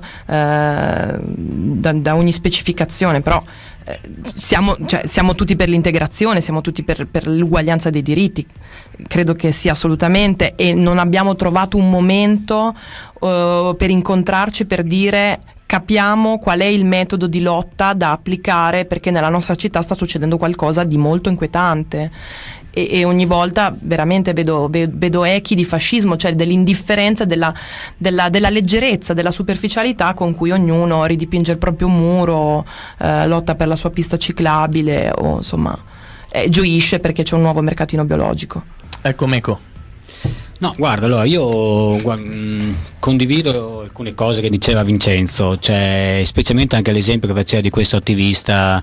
eh, da, da ogni specificazione, però eh, siamo, cioè, siamo tutti per l'integrazione, siamo tutti per, per l'uguaglianza dei diritti, credo che sia assolutamente, e non abbiamo trovato un momento uh, per incontrarci, per dire capiamo qual è il metodo di lotta da applicare, perché nella nostra città sta succedendo qualcosa di molto inquietante. E, e ogni volta veramente vedo, vedo echi di fascismo, cioè dell'indifferenza, della, della, della leggerezza, della superficialità con cui ognuno ridipinge il proprio muro, eh, lotta per la sua pista ciclabile o insomma eh, gioisce perché c'è un nuovo mercatino biologico. Ecco Meco. No, guarda, allora io guarda, mh, condivido alcune cose che diceva Vincenzo, cioè specialmente anche l'esempio che faceva di questo attivista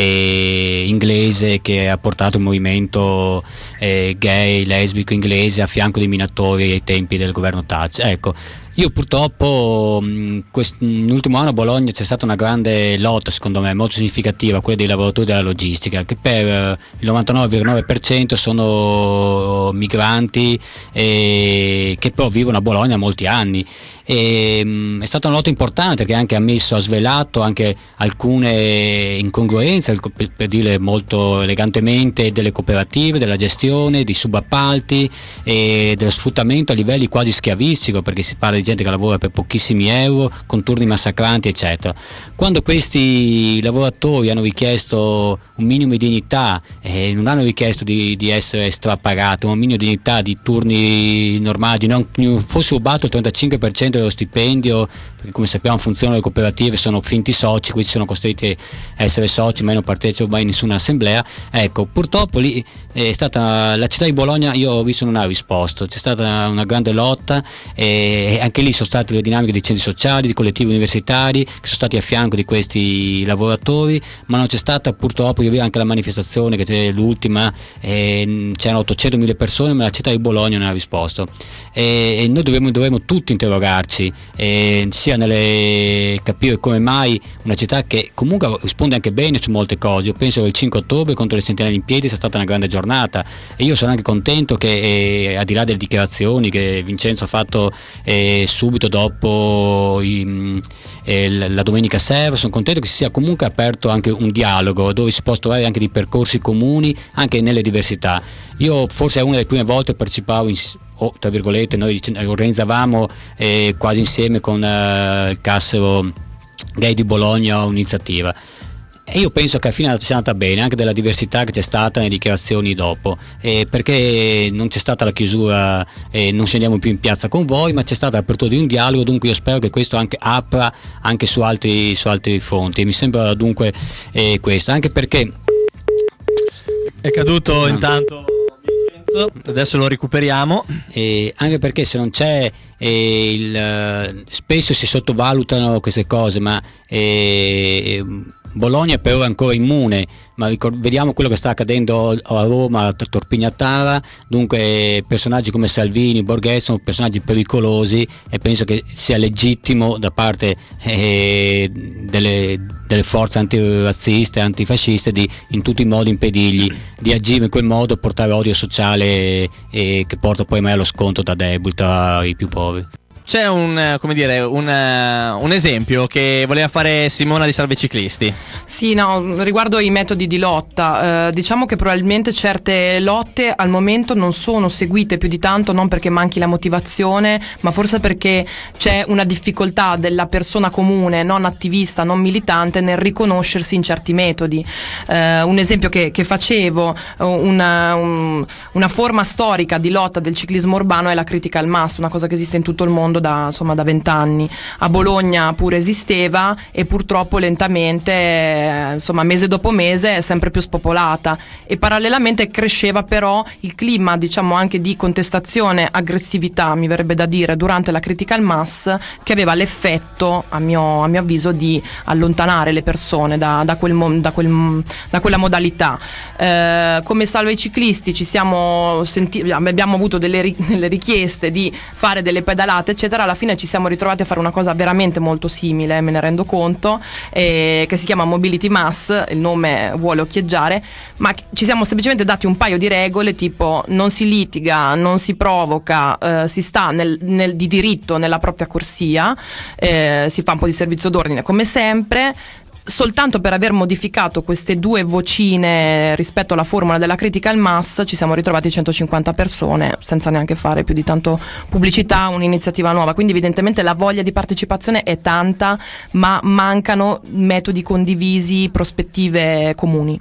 eh, inglese che ha portato un movimento eh, gay, lesbico inglese a fianco dei minatori ai tempi del governo Thatcher. Ecco, io purtroppo nell'ultimo anno a Bologna c'è stata una grande lotta, secondo me molto significativa, quella dei lavoratori della logistica, che per il novantanove virgola nove per cento sono migranti eh, che però vivono a Bologna da molti anni. E, mh, è stata una lotta importante che anche ha messo, ha svelato anche alcune incongruenze, per, per dire molto elegantemente, delle cooperative, della gestione, di subappalti e dello sfruttamento a livelli quasi schiavistico, perché si parla di gente che lavora per pochissimi euro, con turni massacranti eccetera. Quando questi lavoratori hanno richiesto un minimo di dignità e eh, non hanno richiesto di, di essere strapagati, un minimo di dignità, di turni normali, di non fosse rubato il trentacinque per cento chiedere lo stipendio, perché come sappiamo funzionano le cooperative, sono finti soci, quindi sono costretti a essere soci, ma io non partecipo mai in nessuna assemblea. Ecco, purtroppo lì è stata la città di Bologna, io ho visto, non ha risposto, c'è stata una grande lotta e anche lì sono state le dinamiche dei centri sociali, di collettivi universitari che sono stati a fianco di questi lavoratori, ma non c'è stata purtroppo, io vi anche la manifestazione che c'è l'ultima, eh, c'erano ottocentomila persone, ma la città di Bologna non ha risposto e, e noi dovremmo, dovremmo tutti interrogarci, eh, sia nelle capire come mai una città che comunque risponde anche bene su molte cose. Io penso che il cinque ottobre contro le centinaia di impieghi sia stata una grande giornata e io sono anche contento che, eh, al di là delle dichiarazioni che Vincenzo ha fatto eh, subito dopo i, eh, la domenica sera, sono contento che si sia comunque aperto anche un dialogo dove si possono trovare anche dei percorsi comuni anche nelle diversità. Io forse è una delle prime volte partecipavo in, o tra virgolette noi organizzavamo eh, quasi insieme con eh, il Cassero Gay di Bologna un'iniziativa e io penso che alla fine sia andata bene anche della diversità che c'è stata nelle dichiarazioni dopo, eh, perché non c'è stata la chiusura, eh, non scendiamo più in piazza con voi, ma c'è stata l'apertura di un dialogo, dunque io spero che questo anche apra anche su altri, su altri fronti. Mi sembra dunque eh, questo, anche perché è caduto no. intanto adesso lo recuperiamo, eh, anche perché se non c'è eh, il, spesso si sottovalutano queste cose, ma eh, Bologna per ora è ancora immune, ma ricord- vediamo quello che sta accadendo a Roma, a Torpignatara, dunque personaggi come Salvini, Borghese sono personaggi pericolosi e penso che sia legittimo da parte eh, delle, delle forze antirazziste, antifasciste di in tutti i modi impedirgli di agire in quel modo, portare odio sociale eh, che porta poi mai allo scontro da deboli tra i più poveri. C'è un, come dire, un, un esempio che voleva fare Simona di Salve Ciclisti. Sì, no, riguardo i metodi di lotta, eh, diciamo che probabilmente certe lotte al momento non sono seguite più di tanto, non perché manchi la motivazione, ma forse perché c'è una difficoltà della persona comune, non attivista, non militante, nel riconoscersi in certi metodi. Eh, un esempio che, che facevo, una, un, una forma storica di lotta del ciclismo urbano è la critica al mass, una cosa che esiste in tutto il mondo da insomma da vent'anni. A Bologna pure esisteva e purtroppo lentamente eh, insomma mese dopo mese è sempre più spopolata e parallelamente cresceva però il clima diciamo anche di contestazione, aggressività mi verrebbe da dire durante la critica al mass, che aveva l'effetto a mio, a mio avviso di allontanare le persone da, da, quel, da, quel, da quella modalità. Eh, come Salve i Ciclisti ci siamo sentiti, abbiamo avuto delle, delle richieste di fare delle pedalate eccetera, alla fine ci siamo ritrovati a fare una cosa veramente molto simile, me ne rendo conto, eh, che si chiama Mobility Mass, il nome vuole occhieggiare, ma ci siamo semplicemente dati un paio di regole tipo non si litiga, non si provoca, eh, si sta nel, nel, di diritto nella propria corsia, eh, si fa un po' di servizio d'ordine come sempre. Soltanto per aver modificato queste due vocine rispetto alla formula della critica al mass ci siamo ritrovati centocinquanta persone senza neanche fare più di tanto pubblicità, un'iniziativa nuova, quindi evidentemente la voglia di partecipazione è tanta ma mancano metodi condivisi, prospettive comuni.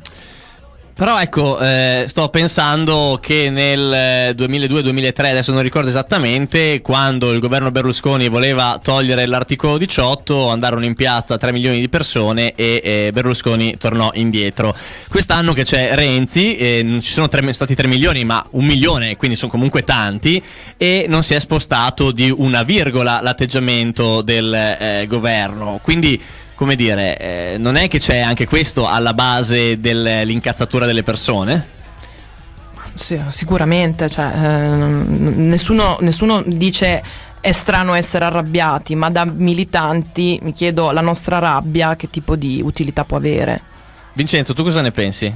Però ecco, eh, sto pensando che nel duemiladue duemilatré, adesso non ricordo esattamente, quando il governo Berlusconi voleva togliere l'articolo diciotto, andarono in piazza tre milioni di persone e eh, Berlusconi tornò indietro. Quest'anno che c'è Renzi, eh, non ci sono tre, stati tre milioni, ma un milione, quindi sono comunque tanti, e non si è spostato di una virgola l'atteggiamento del eh, governo. Quindi, come dire, eh, non è che c'è anche questo alla base dell'incazzatura delle persone? Sì, sicuramente, cioè, eh, nessuno, nessuno dice è strano essere arrabbiati, ma da militanti mi chiedo la nostra rabbia che tipo di utilità può avere. Vincenzo, tu cosa ne pensi?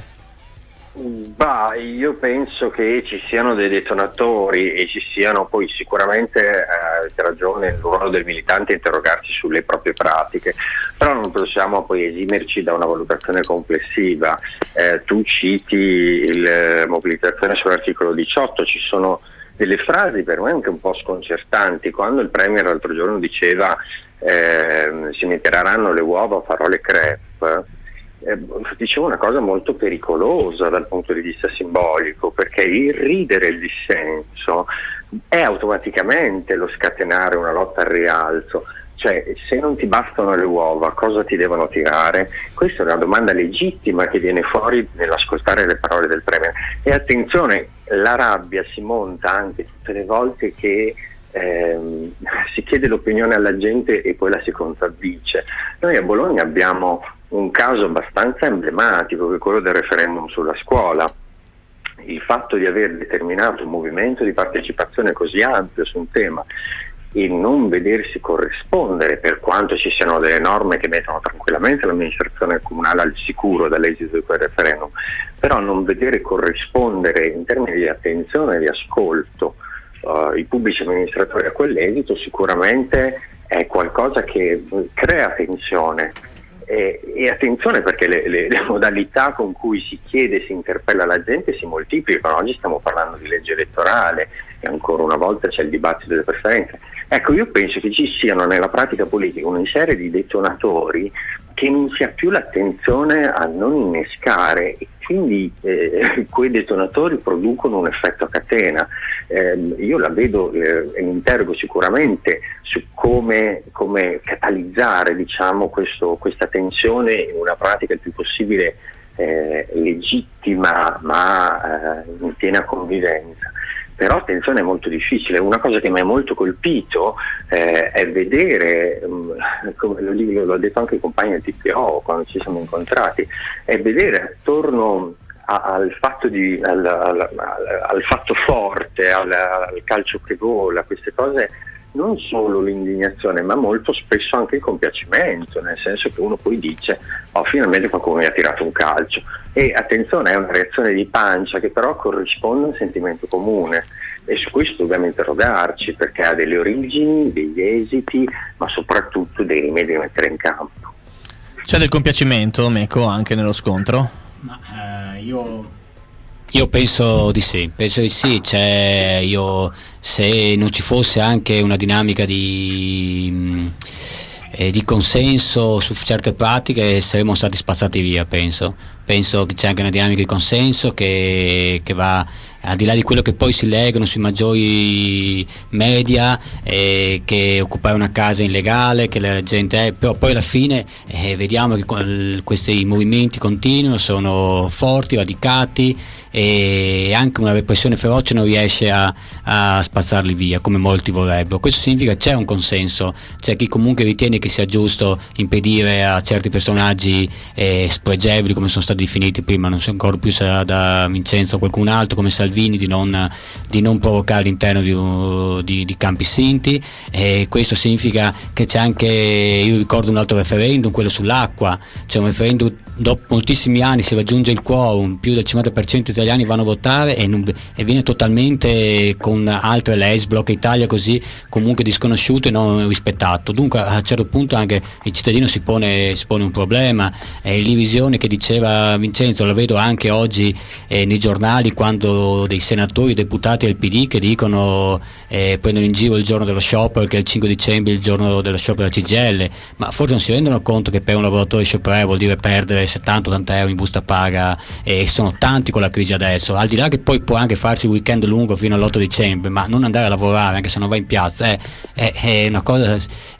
Bah, io penso che ci siano dei detonatori e ci siano poi sicuramente, eh, avete ragione, il ruolo del militante è interrogarsi sulle proprie pratiche, però non possiamo poi esimerci da una valutazione complessiva. Eh, tu citi la mobilitazione sull'articolo diciotto, ci sono delle frasi per me anche un po' sconcertanti, quando il Premier l'altro giorno diceva eh, si metteranno le uova, farò le crepe. Eh, dicevo una cosa molto pericolosa dal punto di vista simbolico, perché irridere il dissenso è automaticamente lo scatenare una lotta al rialzo. Cioè, se non ti bastano le uova, cosa ti devono tirare? Questa è una domanda legittima che viene fuori nell'ascoltare le parole del Premier. E attenzione, la rabbia si monta anche tutte le volte che ehm, si chiede l'opinione alla gente e poi la si contraddice. Noi a Bologna abbiamo un caso abbastanza emblematico, che è quello del referendum sulla scuola. Il fatto di aver determinato un movimento di partecipazione così ampio su un tema e non vedersi corrispondere, per quanto ci siano delle norme che mettono tranquillamente l'amministrazione comunale al sicuro dall'esito di quel referendum, però non vedere corrispondere in termini di attenzione e di ascolto uh, i pubblici amministratori a quell'esito sicuramente è qualcosa che crea tensione. E, e attenzione, perché le, le, le modalità con cui si chiede e si interpella la gente si moltiplicano. Oggi stiamo parlando di legge elettorale e ancora una volta c'è il dibattito delle preferenze. Ecco, io penso che ci siano nella pratica politica una serie di detonatori che non sia più l'attenzione a non innescare, e quindi eh, quei detonatori producono un effetto a catena. Eh, io la vedo eh, e mi interrogo sicuramente su come, come catalizzare, diciamo, questo, questa tensione in una pratica il più possibile eh, legittima, ma eh, in piena convivenza. Però attenzione, è molto difficile. Una cosa che mi ha molto colpito eh, è vedere, um, come lo dico, l'ho detto anche ai compagni del T P O quando ci siamo incontrati, è vedere attorno a, al, fatto di, al, al, al, al fatto forte, al, al calcio che vola, queste cose, non solo l'indignazione, ma molto spesso anche il compiacimento, nel senso che uno poi dice: oh, finalmente qualcuno mi ha tirato un calcio. E attenzione, è una reazione di pancia che però corrisponde a un sentimento comune, e su questo dobbiamo interrogarci, perché ha delle origini, degli esiti, ma soprattutto dei rimedi da mettere in campo. C'è del compiacimento, Meco, anche nello scontro? Ma, eh, io... Io penso di sì, penso di sì, cioè, io, se non ci fosse anche una dinamica di, eh, di consenso su certe pratiche saremmo stati spazzati via, penso. Penso che c'è anche una dinamica di consenso che, che va al di là di quello che poi si leggono sui maggiori media, eh, che occupare una casa è illegale, che la gente è, però poi alla fine eh, vediamo che questi movimenti continuano, sono forti, radicati, e anche una repressione feroce non riesce a, a spazzarli via come molti vorrebbero. Questo significa che c'è un consenso, c'è chi comunque ritiene che sia giusto impedire a certi personaggi eh, spregevoli, come sono stati definiti prima, non so ancora più se era da Vincenzo o qualcun altro, come Salvini, di non, di non provocare all'interno di, di, di campi sinti. E questo significa che c'è anche, io ricordo un altro referendum, quello sull'acqua, c'è un referendum, dopo moltissimi anni si raggiunge il quorum, più del cinquanta per cento italiani vanno a votare e, non, e viene totalmente, con altre le S, Blocca Italia, così comunque disconosciuto e non rispettato. Dunque a un certo punto anche il cittadino si pone, si pone un problema. E l'irrisione che diceva Vincenzo la vedo anche oggi eh, nei giornali, quando dei senatori, deputati del P D che dicono, eh, prendono in giro il giorno dello sciopero, che è il cinque dicembre, il giorno dello sciopero della C G I L, ma forse non si rendono conto che per un lavoratore scioperare vuol dire perdere settanta ottanta euro in busta paga, e sono tanti con la crisi adesso, al di là che poi può anche farsi il weekend lungo fino all'otto dicembre, ma non andare a lavorare anche se non va in piazza è, è, è una cosa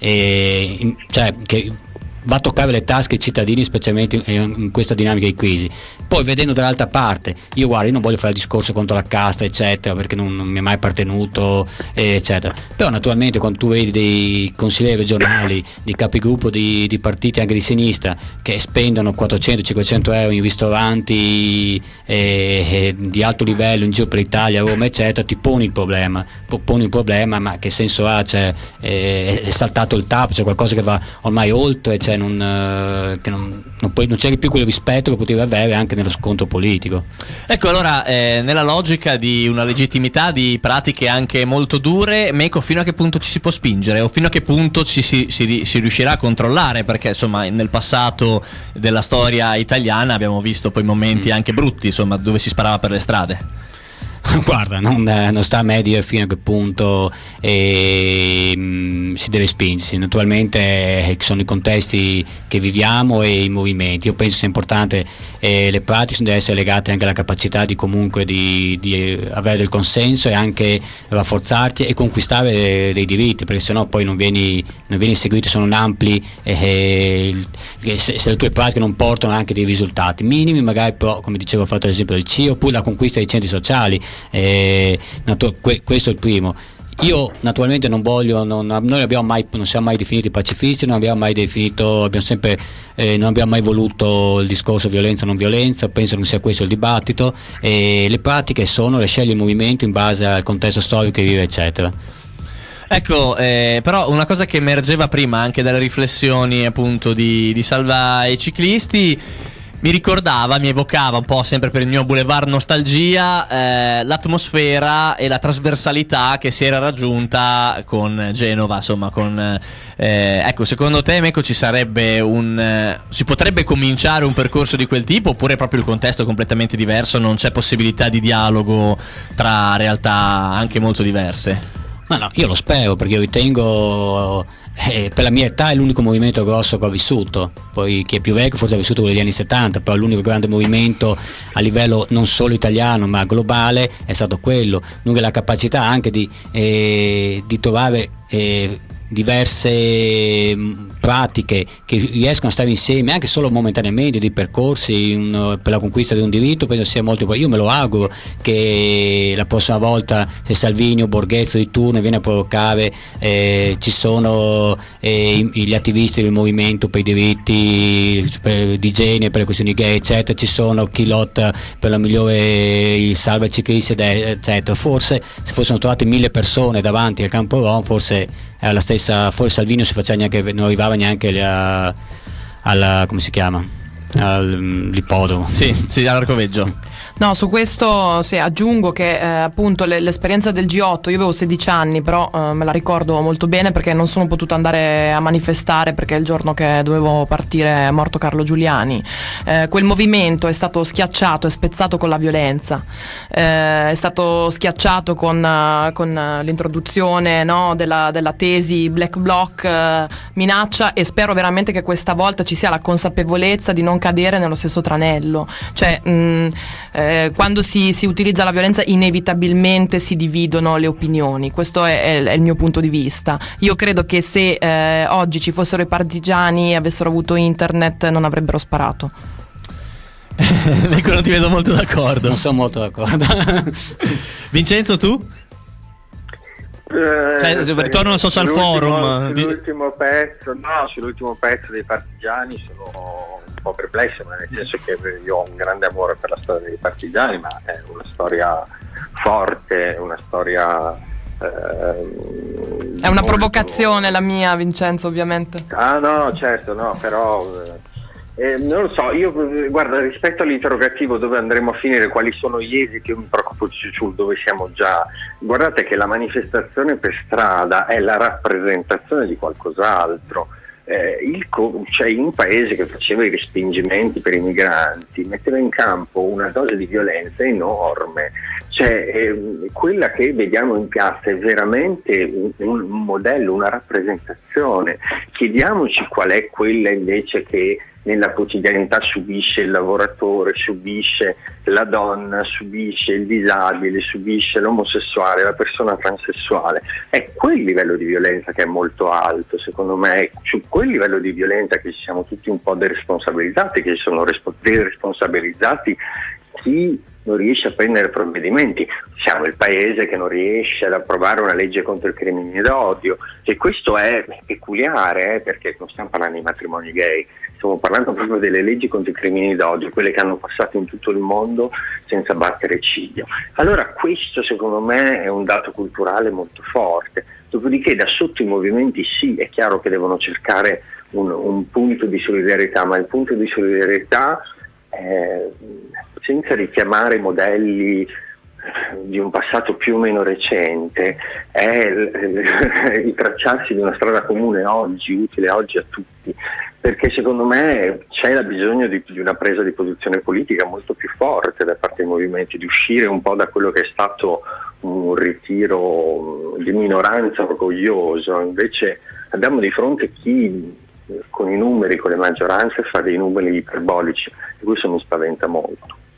è, cioè, che va a toccare le tasche ai cittadini, specialmente in, in questa dinamica di crisi. Poi vedendo dall'altra parte, io guarda, io non voglio fare il discorso contro la casta eccetera, perché non, non mi è mai appartenuto eccetera, però naturalmente quando tu vedi dei consiglieri regionali, di capigruppo di, di partiti anche di sinistra che spendono quattrocento cinquecento euro in ristoranti eh, eh, di alto livello in giro per l'Italia, Roma eccetera, ti poni il problema, poni il problema, ma che senso ha? Cioè, eh, è saltato il tappo, c'è qualcosa che va ormai oltre, cioè non, eh, che non, non, puoi, non c'è più quel rispetto che potevi avere anche nello scontro politico. Ecco, allora eh, nella logica di una legittimità di pratiche anche molto dure, Meco, fino a che punto ci si può spingere o fino a che punto ci si, si, si riuscirà a controllare? Perché insomma nel passato della storia italiana abbiamo visto poi momenti mm. anche brutti, insomma, dove si sparava per le strade. Guarda, non, non sta a me dire fino a che punto eh, si deve spingersi. Naturalmente eh, sono i contesti che viviamo e i movimenti. Io penso sia importante, eh, le pratiche devono essere legate anche alla capacità di comunque di, di avere del consenso e anche rafforzarti e conquistare dei, dei diritti, perché sennò poi non vieni, non vieni seguito, sono ampli e eh, se, se le tue pratiche non portano anche dei risultati minimi, magari, però come dicevo ho fatto l'esempio del C I O, oppure la conquista dei centri sociali, eh, natu- que- questo è il primo. Io naturalmente non voglio, non, noi abbiamo mai, non siamo mai definiti pacifisti, non abbiamo mai definito, abbiamo sempre, eh, non abbiamo mai voluto il discorso violenza non violenza, penso non sia questo il dibattito, e le pratiche sono le sceglie il movimento in base al contesto storico che vive, eccetera. Ecco, eh, però una cosa che emergeva prima anche dalle riflessioni appunto di, di Salva e ciclisti, mi ricordava, mi evocava un po' sempre per il mio boulevard nostalgia, eh, l'atmosfera e la trasversalità che si era raggiunta con Genova, insomma, con eh, ecco, secondo te, Meco, ci sarebbe un eh, si potrebbe cominciare un percorso di quel tipo, oppure proprio il contesto è completamente diverso, non c'è possibilità di dialogo tra realtà anche molto diverse? Ma no, io lo spero, perché io ritengo, eh, per la mia età è l'unico movimento grosso che ho vissuto. Poi chi è più vecchio forse ha vissuto quelli degli anni settanta, però l'unico grande movimento a livello non solo italiano ma globale è stato quello. Dunque la capacità anche di, eh, di trovare eh, diverse pratiche che riescono a stare insieme anche solo momentaneamente, di percorsi un, per la conquista di un diritto, penso sia molto. Io me lo auguro che la prossima volta, se Salvini o Borghezio di turno viene a provocare, eh, ci sono eh, gli attivisti del movimento per i diritti per, di genere, per le questioni gay, eccetera, ci sono chi lotta per la migliore, il salva i ciclisti, eccetera. Forse se fossero trovate mille persone davanti al campo Rom, forse la stessa, forse Salvini non si faceva neanche, non arrivava neanche alla, alla come si chiama, all'ippodromo. Sì, sì, all'Arcoveggio. No, su questo sì, aggiungo che eh, appunto le, l'esperienza del G otto, io avevo sedici anni, però eh, me la ricordo molto bene perché non sono potuta andare a manifestare perché il giorno che dovevo partire è morto Carlo Giuliani. Eh, quel movimento è stato schiacciato e spezzato con la violenza, eh, è stato schiacciato con, uh, con uh, l'introduzione, no, della, della tesi Black Bloc, uh, minaccia, e spero veramente che questa volta ci sia la consapevolezza di non cadere nello stesso tranello. Cioè mh, eh, quando si, si utilizza la violenza inevitabilmente si dividono le opinioni, questo è, è, è il mio punto di vista. Io credo che se eh, oggi ci fossero i partigiani e avessero avuto internet non avrebbero sparato. Ecco, non ti vedo molto d'accordo. Non sono molto d'accordo. Vincenzo, tu? Eh, cioè, ritorno al social forum. Sull'ultimo pezzo, no, sull'ultimo pezzo dei partigiani sono un po' perplesso, ma nel senso che io ho un grande amore per la storia dei partigiani, ma è una storia forte, una storia eh, è una molto... provocazione la mia, Vincenzo, ovviamente. Ah no, certo, no, però eh, non lo so, io guarda, rispetto all'interrogativo dove andremo a finire, quali sono gli esiti, io mi preoccupo su dove siamo già. Guardate che la manifestazione per strada è la rappresentazione di qualcos'altro. Eh, il co- cioè in un paese che faceva i respingimenti per i migranti metteva in campo una dose di violenza enorme, cioè eh, quella che vediamo in piazza è veramente un, un modello, una rappresentazione. Chiediamoci qual è quella invece che nella quotidianità subisce il lavoratore, subisce la donna, subisce il disabile, subisce l'omosessuale, la persona transessuale. È quel livello di violenza che è molto alto, secondo me, è su quel livello di violenza che ci siamo tutti un po' deresponsabilizzati, che ci sono respo- deresponsabilizzati chi non riesce a prendere provvedimenti. Siamo il paese che non riesce ad approvare una legge contro il crimine d'odio, e questo è peculiare, eh, perché non stiamo parlando di matrimoni gay, stiamo parlando proprio delle leggi contro i crimini d'odio, quelle che hanno passato in tutto il mondo senza battere ciglio. Allora questo secondo me è un dato culturale molto forte. Dopodiché da sotto i movimenti sì, è chiaro che devono cercare un, un punto di solidarietà, ma il punto di solidarietà eh, senza richiamare modelli di un passato più o meno recente, è il, il tracciarsi di una strada comune oggi, utile oggi a tutti, perché secondo me c'è la bisogno di, di una presa di posizione politica molto più forte da parte dei movimenti, di uscire un po' da quello che è stato un ritiro di minoranza orgoglioso, invece abbiamo di fronte chi con i numeri, con le maggioranze fa dei numeri iperbolici, e questo mi spaventa molto.